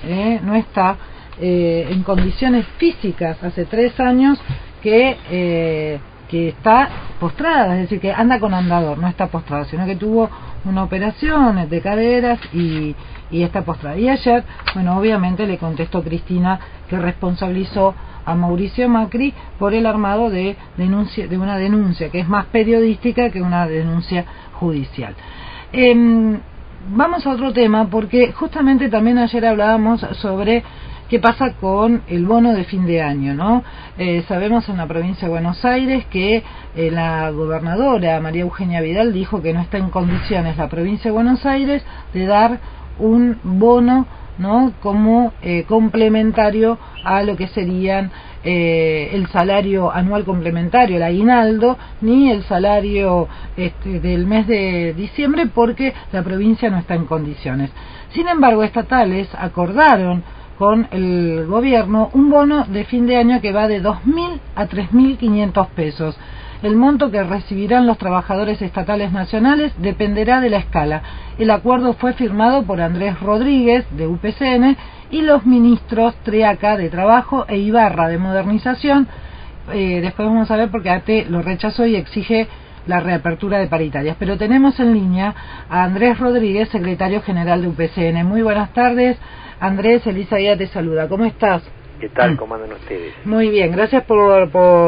no está en condiciones físicas, hace 3 años que está postrada, es decir, que anda con andador, no está postrada, sino que tuvo una operación de caderas y está postrada. Y ayer, bueno, obviamente le contestó Cristina que responsabilizó a Mauricio Macri por el armado de una denuncia que es más periodística que una denuncia judicial. Vamos a otro tema, porque justamente también ayer hablábamos sobre qué pasa con el bono de fin de año, ¿no? Sabemos en la provincia de Buenos Aires que la gobernadora María Eugenia Vidal dijo que no está en condiciones la provincia de Buenos Aires de dar un bono, ¿no?, como complementario a lo que serían el salario anual complementario, el aguinaldo, ni el salario del mes de diciembre, porque la provincia no está en condiciones. Sin embargo, estatales acordaron con el gobierno un bono de fin de año que va de 2.000 a 3.500 pesos. El monto que recibirán los trabajadores estatales nacionales dependerá de la escala. El acuerdo fue firmado por Andrés Rodríguez, de UPCN, y los ministros Triaca, de Trabajo, e Ibarra, de Modernización. Después vamos a ver porque ATE lo rechazó y exige la reapertura de paritarias. Pero tenemos en línea a Andrés Rodríguez, secretario general de UPCN. Muy buenas tardes, Andrés. Elisa Díaz te saluda. ¿Cómo estás? ¿Qué tal? ¿Cómo andan ustedes? Muy bien, gracias por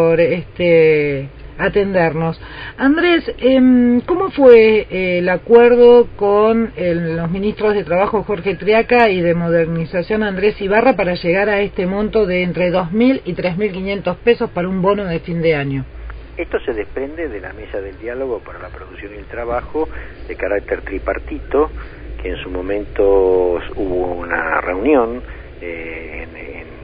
atendernos. Andrés, ¿cómo fue el acuerdo con los ministros de Trabajo Jorge Triaca y de Modernización Andrés Ibarra para llegar a este monto de entre 2.000 y 3.500 pesos para un bono de fin de año? Esto se desprende de la mesa del diálogo para la producción y el trabajo de carácter tripartito, que en su momento hubo una reunión en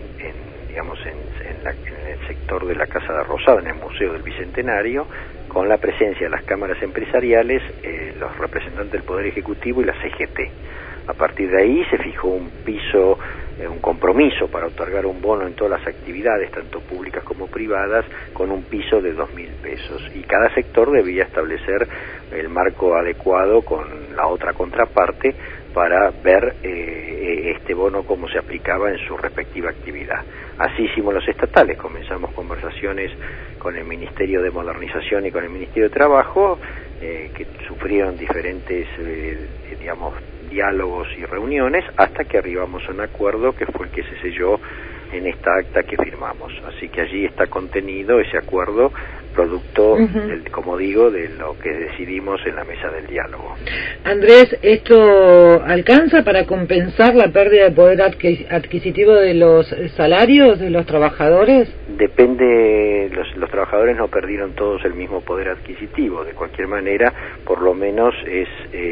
el sector de la Casa de Rosada, en el Museo del Bicentenario, con la presencia de las cámaras empresariales, los representantes del Poder Ejecutivo y la CGT. A partir de ahí se fijó un piso, un compromiso para otorgar un bono en todas las actividades, tanto públicas como privadas, con un piso de 2.000 pesos. Y cada sector debía establecer el marco adecuado con la otra contraparte para ver este bono cómo se aplicaba en su respectiva actividad. Así hicimos los estatales, comenzamos conversaciones con el Ministerio de Modernización y con el Ministerio de Trabajo, que sufrieron diferentes, diálogos y reuniones, hasta que arribamos a un acuerdo que fue el que se selló en esta acta que firmamos. Así que allí está contenido ese acuerdo, producto, como digo, de lo que decidimos en la mesa del diálogo. Andrés, ¿esto alcanza para compensar la pérdida de poder adquisitivo de los salarios de los trabajadores? Depende, los trabajadores no perdieron todos el mismo poder adquisitivo. De cualquier manera, por lo menos es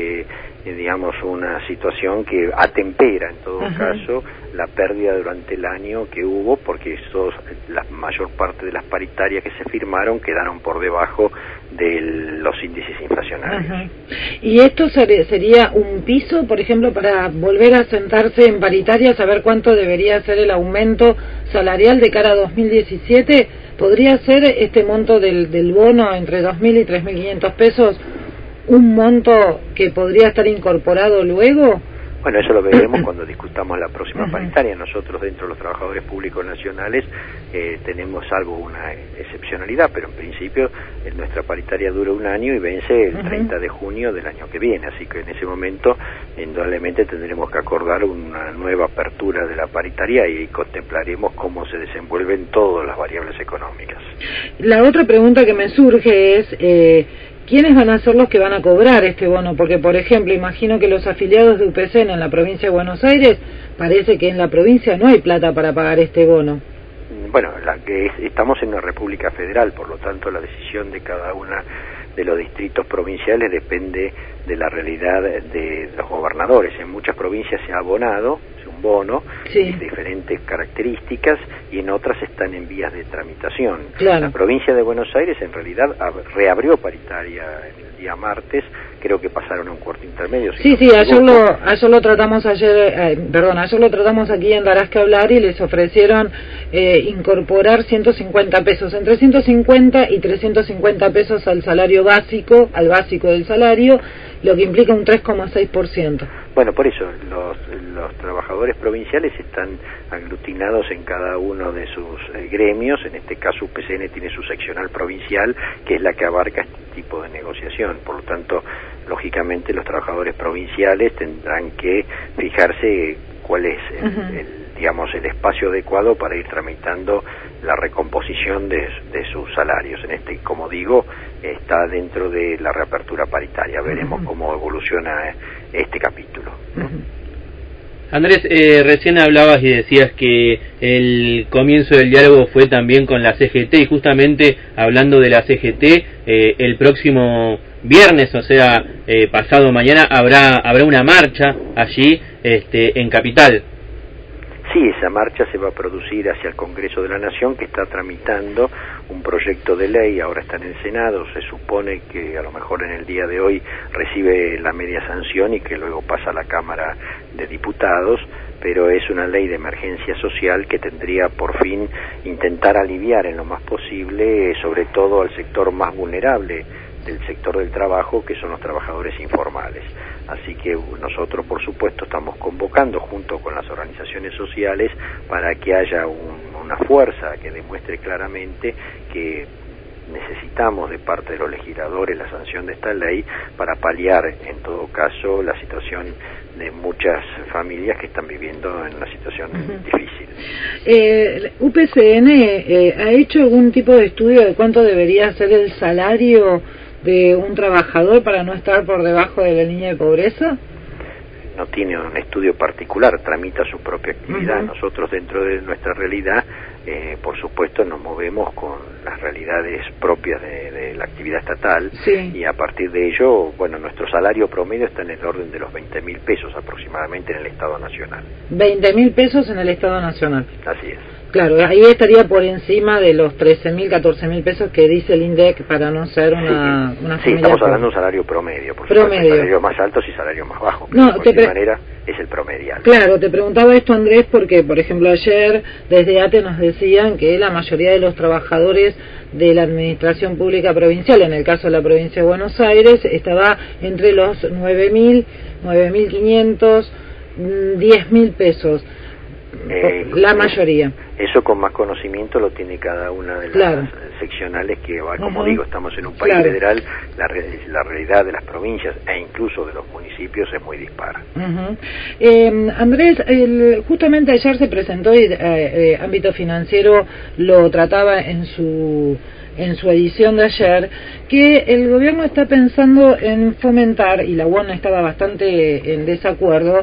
una situación que atempera en todo caso la pérdida durante el año que hubo, porque la mayor parte de las paritarias que se firmaron quedaron por debajo de los índices inflacionarios. ¿Y esto sería un piso, por ejemplo, para volver a sentarse en paritaria, saber cuánto debería ser el aumento salarial de cara a 2017? ¿Podría ser este monto del bono entre 2.000 y 3.500 pesos un monto que podría estar incorporado luego? Bueno, eso lo veremos cuando discutamos la próxima paritaria. Nosotros, dentro de los trabajadores públicos nacionales, tenemos una excepcionalidad, pero en principio nuestra paritaria dura un año y vence el 30 de junio del año que viene, así que en ese momento indudablemente tendremos que acordar una nueva apertura de la paritaria y contemplaremos cómo se desenvuelven todas las variables económicas. La otra pregunta que me surge es ¿quiénes van a ser los que van a cobrar este bono? Porque, por ejemplo, imagino que los afiliados de UPCN en la provincia de Buenos Aires, parece que en la provincia no hay plata para pagar este bono. Bueno, estamos en una república federal, por lo tanto la decisión de cada una de los distritos provinciales depende de la realidad de los gobernadores. En muchas provincias se ha abonado un bono de diferentes características y en otras están en vías de tramitación. La provincia de Buenos Aires en realidad reabrió paritaria el día martes, creo que pasaron a un cuarto intermedio. Ayer lo tratamos aquí en Darás que Hablar y les ofrecieron incorporar 150 pesos, entre 150 y 350 pesos al salario básico, al básico del salario, lo que implica un 3,6%. Bueno, por eso los trabajadores provinciales están aglutinados en cada uno de sus gremios. En este caso UPCN tiene su seccional provincial, que es la que abarca este tipo de negociación. Por lo tanto, lógicamente los trabajadores provinciales tendrán que fijarse cuál es el espacio adecuado para ir tramitando la recomposición de sus salarios. Como digo, está dentro de la reapertura paritaria. Veremos cómo evoluciona este capítulo. Andrés, recién hablabas y decías que el comienzo del diálogo fue también con la CGT, y justamente hablando de la CGT, el próximo viernes, o sea, pasado mañana, habrá una marcha allí en Capital. Sí, esa marcha se va a producir hacia el Congreso de la Nación, que está tramitando un proyecto de ley, ahora está en el Senado, se supone que a lo mejor en el día de hoy recibe la media sanción y que luego pasa a la Cámara de Diputados, pero es una ley de emergencia social que tendría por fin intentar aliviar en lo más posible, sobre todo al sector más vulnerable del sector del trabajo, que son los trabajadores informales. Así que nosotros, por supuesto, estamos convocando junto con las organizaciones sociales para que haya una fuerza que demuestre claramente que necesitamos de parte de los legisladores la sanción de esta ley para paliar, en todo caso, la situación de muchas familias que están viviendo en una situación difícil. ¿UPCN ha hecho algún tipo de estudio de cuánto debería ser el salario de un trabajador para no estar por debajo de la línea de pobreza? No tiene un estudio particular, tramita su propia actividad. Nosotros, dentro de nuestra realidad, por supuesto nos movemos con las realidades propias de la actividad estatal, y a partir de ello, bueno, nuestro salario promedio está en el orden de los 20.000 pesos aproximadamente en el Estado Nacional. 20.000 pesos en el Estado Nacional. Así es. Claro, ahí estaría por encima de los 13.000, 14.000 pesos que dice el INDEC para no ser una familia. Sí, estamos hablando de un salario promedio, por supuesto, salarios más altos y salarios más bajos, pero de cualquier manera es el promedial. Claro, te preguntaba esto, Andrés, porque, por ejemplo, ayer desde ATE nos decían que la mayoría de los trabajadores de la administración pública provincial, en el caso de la provincia de Buenos Aires, estaba entre los 9.000, 9.500, 10.000 pesos. La mayoría. Eso con más conocimiento lo tiene cada una de las seccionales que va, como digo, estamos en un país federal, la realidad de las provincias e incluso de los municipios es muy dispara. Andrés, justamente ayer se presentó y Ámbito Financiero lo trataba en su edición de ayer, que el gobierno está pensando en fomentar, y la UON estaba bastante en desacuerdo,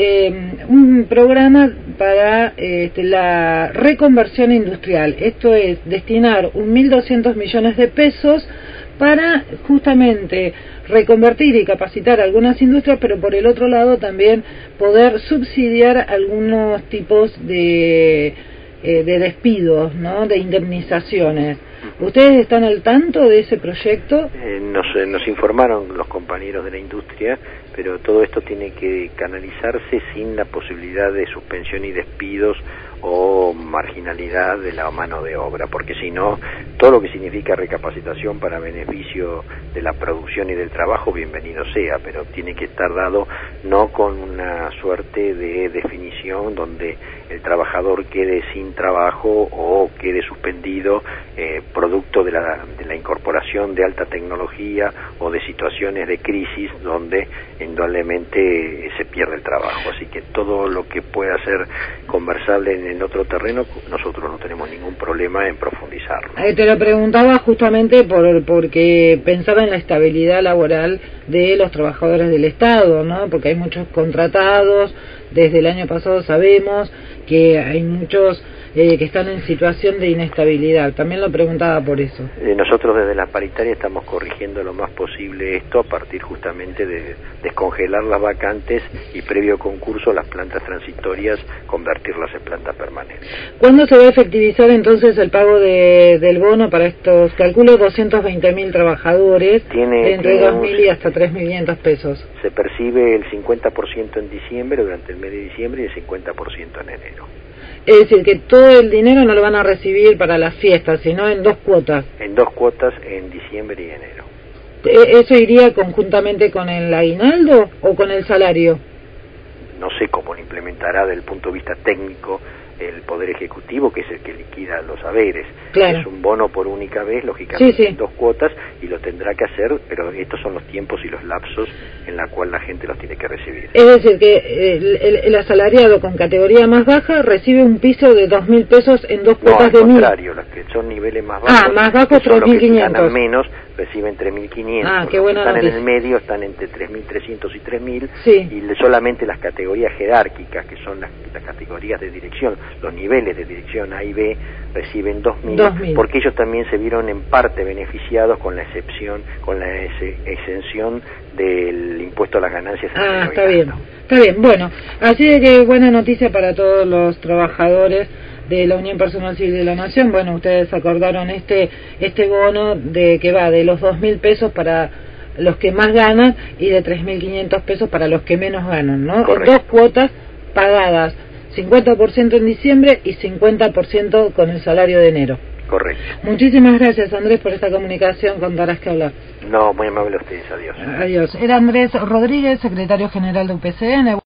un programa para la reconversión industrial. Esto es destinar 1.200 millones de pesos para justamente reconvertir y capacitar algunas industrias, pero por el otro lado también poder subsidiar algunos tipos de despidos, ¿no?, de indemnizaciones. ¿Ustedes están al tanto de ese proyecto? Nos informaron los compañeros de la industria, pero todo esto tiene que canalizarse sin la posibilidad de suspensión y despidos o marginalidad de la mano de obra, porque si no, todo lo que significa recapacitación para beneficio de la producción y del trabajo, bienvenido sea, pero tiene que estar dado no con una suerte de definición donde el trabajador quede sin trabajo o quede suspendido producto de la incorporación de alta tecnología o de situaciones de crisis donde indudablemente se pierde el trabajo. Así que todo lo que pueda ser conversable en otro terreno, nosotros no tenemos ningún problema en profundizarlo. Te lo preguntaba justamente porque pensaba en la estabilidad laboral de los trabajadores del Estado, ¿no? Porque hay muchos contratados, desde el año pasado sabemos que hay muchos que están en situación de inestabilidad. También lo preguntaba por eso. Nosotros desde la paritaria estamos corrigiendo lo más posible esto a partir justamente de descongelar las vacantes y previo concurso las plantas transitorias convertirlas en plantas permanentes. ¿Cuándo se va a efectivizar entonces el pago del bono para estos, calculo, 220.000 trabajadores, entre 2.000 y hasta 3.500 pesos? Se percibe el 50% en diciembre, durante el mes de diciembre, y el 50% en enero. Es decir, que todo el dinero no lo van a recibir para las fiestas, sino en 2 cuotas. En 2 cuotas, en diciembre y enero. ¿Eso iría conjuntamente con el aguinaldo o con el salario? no sé cómo lo implementará desde el punto de vista técnico el Poder Ejecutivo, que es el que liquida los haberes. Claro. Es un bono por única vez, lógicamente Sí, sí. en 2 cuotas, y lo tendrá que hacer, pero estos son los tiempos y los lapsos en la cual la gente los tiene que recibir. Es decir, que el asalariado con categoría más baja recibe un piso de 2.000 pesos en 2 No, cuotas al de 1.000. contrario, los que son niveles más bajos, más bajos, que son los que 3.500. ganan menos, reciben 3.500. Qué Los que buena están noticia. en el medio están entre 3.300 y 3.000, sí. y solamente las categorías jerárquicas, que son las categorías de dirección, los niveles de dirección A y B, reciben 2.000, porque ellos también se vieron en parte beneficiados con la exención del impuesto a las ganancias. Está bien, está bien. Bueno, así de que buena noticia para todos los trabajadores de la Unión Personal Civil de la Nación. Bueno, ustedes acordaron este bono de que va de los 2.000 pesos para los que más ganan y de 3.500 pesos para los que menos ganan, ¿no? Correcto. En 2 cuotas pagadas, 50% en diciembre y 50% con el salario de enero. Correcto. Muchísimas gracias, Andrés, por esta comunicación con Darás que Hablar. No, muy amable a ustedes. Adiós. Adiós. Era Andrés Rodríguez, secretario general de UPCN.